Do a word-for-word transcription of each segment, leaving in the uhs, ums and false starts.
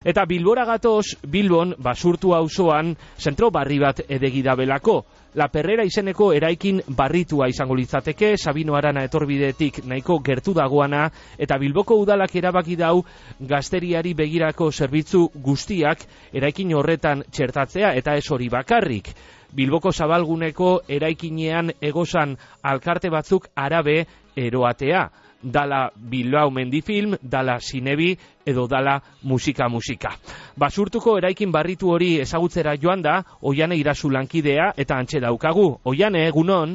Eta Bilbora gatoz, Bilbon, Basurtu auzoan, zentro barri bat edegi dabelako. La Perrera izeneko eraikin barritua izango litzateke, Sabino Arana etorbidetik nahiko gertu dagoana, eta Bilboko udalak erabaki dau gazteriari begirako zerbitzu guztiak eraikin horretan txertatzea, eta ez hori bakarrik. Bilboko zabalguneko eraikinean egozan alkarte batzuk arabe eroatea. Dala Bilbao Mendifilm, dala Zinebi edo dala Musika Musika. Basurtuko eraikin barritu hori ezagutzera joan da, Oiane Irazu lankidea eta antxe daukagu. Oiane, egunon?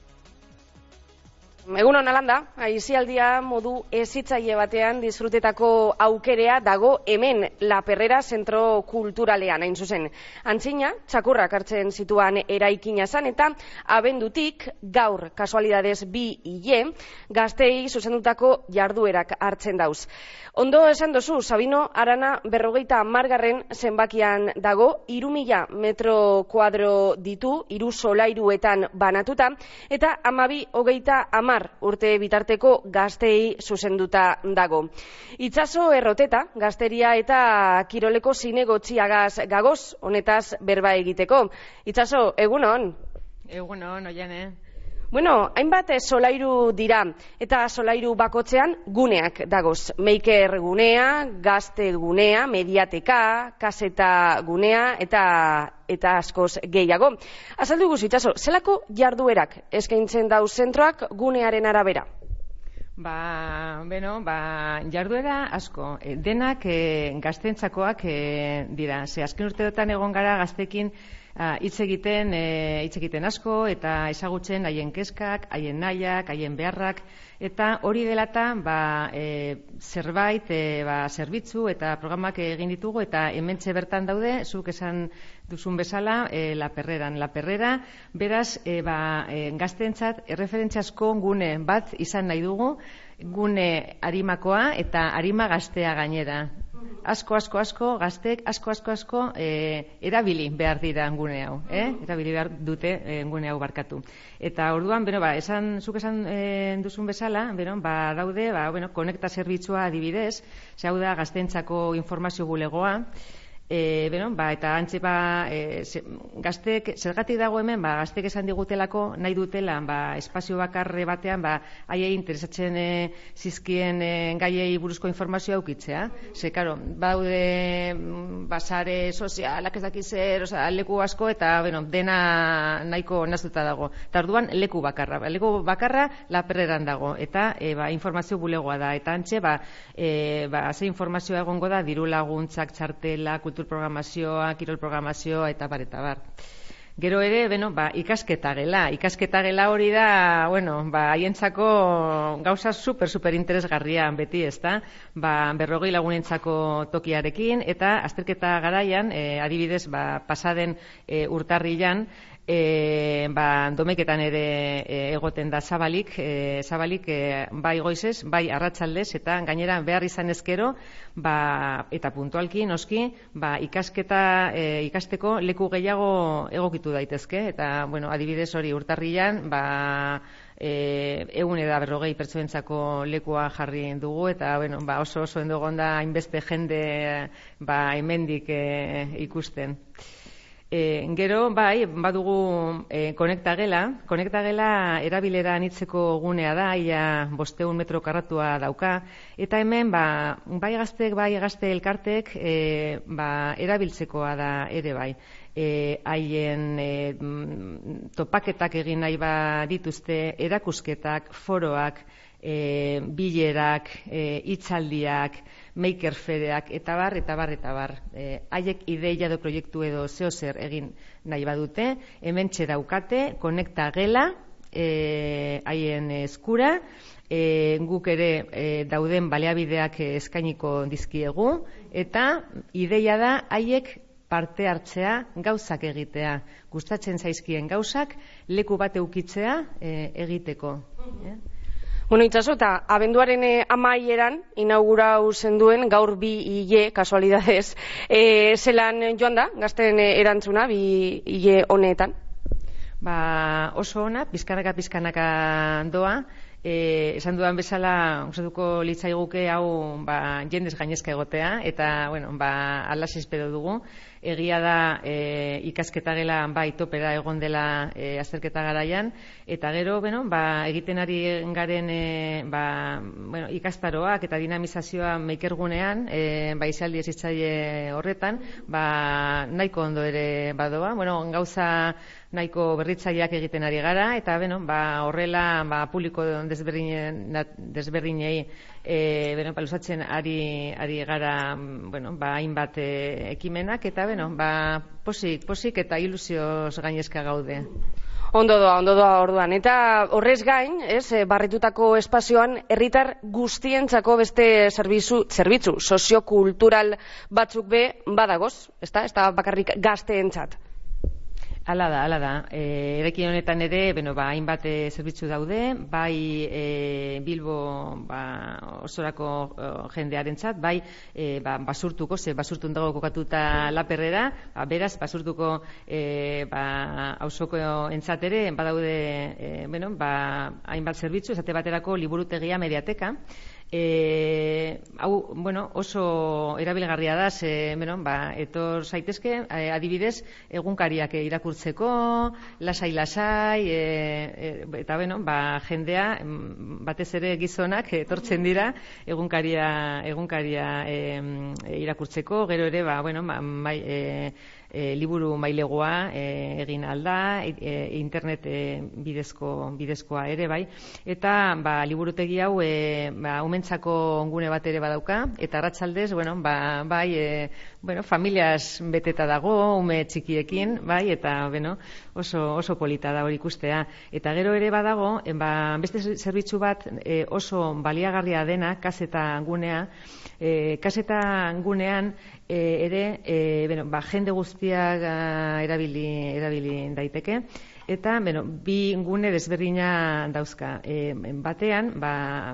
Egunon alanda, aizialdia modu ezitzaile batean disfrutetako aukerea dago hemen La Perrera zentro kulturalean, hain zuzen. Antzina, txakurrak hartzen zituan eraikina zan eta abendutik gaur kasualidades bi hile gaztei zuzendutako jarduerak hartzen dauz. Ondo esan dozu, Sabino Arana berrogeita margarren zenbakian dago, hiru mila metro kuadro ditu, hiru solairuetan banatuta, eta hamabi hogeita hamar urte bitarteko gaztei zuzenduta dago. Itzaso Erroteta, gazteria eta kiroleko zinegotziagaz gagoz, honetaz berba egiteko. Itzaso, egunon? Egunon, Oiane. Bueno, hainbat solairu dira, eta solairu bakotzean guneak dagoz. Meiker gunea, gazte gunea, mediateka, kaseta gunea, eta eta askoz gehiago. Azaldu guzu, Itzaso, zelako jarduerak eskaintzen dauz zentroak gunearen arabera? Ba, bueno, ba, jarduera asko. E, denak e, gaztentzakoak e, dira. Ze azken urteotan egon gara gaztekin hitz egiten, hitz egiten asko eta ezagutzen haien kezkak, haien nahiak, haien beharrak, eta hori delata ba, e, zerbait, e, ba, zerbitzu eta programak egin ditugu, eta hementxe bertan daude, zuk esan duzun bezala, e, La Perreran. La Perrera, beraz, e, ba, e, gaztentzat erreferentziazko gune bat izan nahi dugu, gune arimakoa eta arima gaztea gainera. Asko, asko, asko, gaztek, asko, asko, asko, e, erabili behar dira gune hau, eh? Erabili behar dute e, gune hau barkatu. Eta orduan, beno, ba, esan, zuk esan e, duzun bezala, beno, ba, daude, ba, bueno, konekta zerbitzua adibidez, ze hau da gaztentzako informazio bulegoa, E, bueno, ba, eta antxe ba, e, ze, gaztek, zergatik dago hemen, ba, gaztek esan digutelako nahi dutela, ba, espazio bakarre batean, ba, haiei interesatzen e, zizkien e, gaiei buruzko informazioa aukitzea. Ze, karo, baude basare sozialak ez dakizer, oza, leku asko, eta, bueno, dena nahiko naztuta dago. Eta orduan, leku bakarra. Ba, leku bakarra La Perreran dago, eta e, ba, informazio bulegoa da. Eta antxe, ba, e, ba, ze informazioa egongo da, diru laguntzak, txartela, programazioa, kirol programazioa, eta bar, eta bar. Gero ere, bueno, ba, ikasketa gela. Ikasketa gela hori da, bueno, ba, haientzako gauza super, super interesgarria beti, ezta? Ba, berrogei lagunentzako tokiarekin, eta azterketa garaian, e, adibidez, ba, pasaden e, urtarrilan, E, ba, domeketan ere e, egoten da zabalik, e, zabalik e, bai goizez, bai arratsaldez, eta gainera behar izan ezkero, ba, eta puntualki, noski, ba, ikasketa e, ikasteko leku gehiago egokitu daitezke, eta, bueno, adibidez hori urtarrilan, ba, e, egun eda berrogei pertsoentzako lekua jarri dugu, eta, bueno, ba, oso oso endogon da hainbeste jende ba, hemendik e, ikusten. E, gero, bai, badugu e, konektagela. Konektagela erabilera anitzeko gunea da, ia bosteun metro karratua dauka, eta hemen, ba, bai gaztek, bai gazte elkartek, e, ba, erabiltzekoa da ere bai. E, haien e, topaketak egin nahi ba dituzte, erakusketak, foroak, e, bilerak, e, hitzaldiak, makerfereak, eta bar, eta bar, eta bar. E, haiek ideia edo proiektu edo zeo zer egin nahi badute, hemen daukate, konekta gela, e, haien eskura, e, guk ere e, dauden baliabideak eskainiko dizkiegu, eta ideia da haiek parte hartzea, gauzak egitea. Gustatzen zaizkien gauzak, leku bat eukitzea e, egiteko. Eh? Bueno, Itzaso, eta abenduaren amaieran inaugurau zenduen gaur bi hile, kasualidades, e, zelan joan da, gazten erantzuna, bi hile honetan? Ba, oso ona, pizkanaka pizkanaka doa, E, esan dudan bezala, gustatuko litzaiguke hau ba, jendez gainezka egotea, eta bueno, ba, alas espero dugu. Egia da e, ikasketa gela bai topera egon dela e, azterketa garaian, eta gero bueno, ba, egiten ari garen e, ba, bueno, ikastaroak eta dinamizazioa meikergunean, e, ba, izaldi ezitzaile horretan, ba, nahiko ondo ere badoa, bueno, gauza nahiko berritzaileak egiten ari gara, eta bueno, ba, horrela ba, publiko desberdinei e, bueno, luzatzen ari, ari gara bueno, ba, hainbat e, ekimenak, eta bueno, ba, posik, posik eta ilusioz gainezka gaude. Ondo doa, ondo doa orduan. Eta horrez gain, ez, barritutako espazioan, herritar guztientzako beste zerbitzu, zerbitzu soziokultural batzuk be badagoz, ezta? Ez da bakarrik gazteentzat. Hala da, hala da. E, erekin honetan ere, bueno, ba, hainbat e, zerbitzu daude, bai e, Bilbo ba, osorako e, jendearentzat, bai e, ba, basurtuko, ze basurtun dago kokatuta La Perrera, ba, beraz, basurtuko e, ba, auzoko entzat ere, badaude, e, bueno, ba, hainbat zerbitzu, esate baterako liburutegia mediateka. E, hau, bueno, oso erabilgarria da, ze, bueno, ba, etor zaitezke, e, adibidez, egunkariak irakurtzeko, lasai-lasai, e, e, eta, bueno, ba, jendea, batez ere gizonak, etortzen dira, egunkaria, egunkaria e, irakurtzeko, gero ere, ba, bueno, ba, mai, e, E, liburu mailegoa e, egin alda, e, internet e, bidezko, bidezkoa ere bai, eta ba, liburutegi hau e, ba, umentzako ongune bat ere badauka, eta arratsaldez, bueno, ba, bai, e, bueno, familias beteta dago, ume txikiekin, bai, eta bueno, oso, oso polita da hori ikustea. Eta gero ere badago, e, ba, beste zerbitzu bat e, oso baliagarria dena, kaseta gunea, e, kaseta gunean e, ere, e, bueno, ba, jende guztiak a, erabili, erabili daiteke, eta bueno, bi gune desberdina dauzka. E, batean, ba,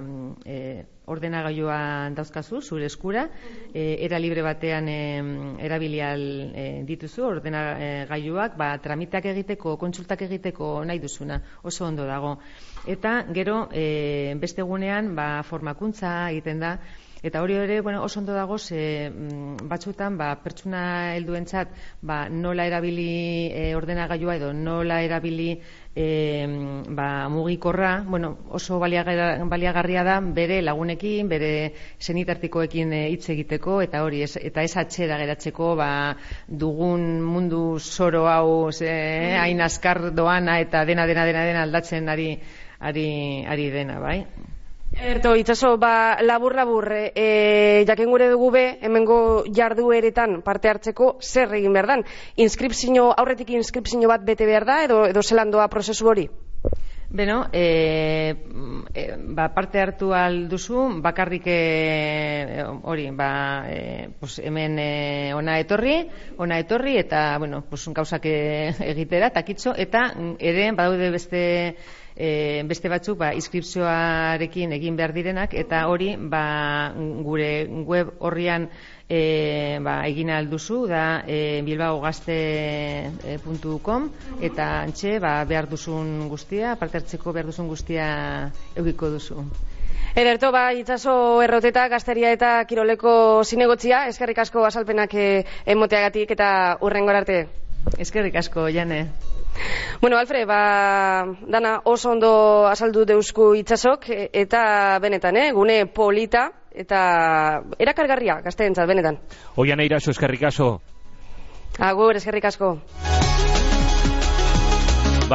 e, ordenagailua dauzkazu, zure eskura, e, era libre batean e, erabilial e, dituzu, ordenagailuak, ba, tramiteak egiteko, kontsultak egiteko nahi duzuna, oso ondo dago. Eta gero, e, beste gunean, ba, formakuntza egiten da, eta hori ere, bueno, oso ondo dago, ze batzutan, ba, pertsona helduentzat, ba, nola erabili e, ordenagailua edo nola erabili e, ba, mugikorra, bueno, oso baliagarria da bere lagunekin, bere senitartikoekin hitz e, egiteko, eta hori, ez, eta ez atxera geratzeko, ba, dugun mundu zoro hau, ze, eh, hain azkar doana eta dena, dena, dena, dena aldatzen ari, ari, ari dena, bai? Erto, itxaso, ba, labur-labur, e, jaken gure dugu be, hemengo jardueretan parte hartzeko zer egin behar dan? Inskripzio, aurretik inskripzio bat bete behar da, edo, edo zelan doa prozesu hori? Beno, e, e, ba, parte hartu alduzu, bakarrik e, hori, ba, e, pues hemen e, ona etorri, ona etorri, eta, bueno, pues, gauzak egitera, takitxo, eta ere, badaude beste... E, beste batzuk ba, inskripzioarekin egin behar direnak, eta hori ba, gure web horrian e, ba, egin alduzu, da e, bilbao gazte puntu com, eta antxe ba, behar duzun guztia, parte hartzeko behar duzun guztia eukiko duzu. Ederto, ba, itxaso erroteta, gazteria eta kiroleko zinegotzia, eskerrik asko azalpenak emoteagatik eta hurrengora arte. Eskerrik asko, Jane. Bueno, Alfred, ba, dana oso ondo azaldu deusku itxasok, eta benetan, eh, gune polita, eta erakargarria gazteentzat, benetan. Oian eirazu, eskerrik asko. Agur, eskerrik asko.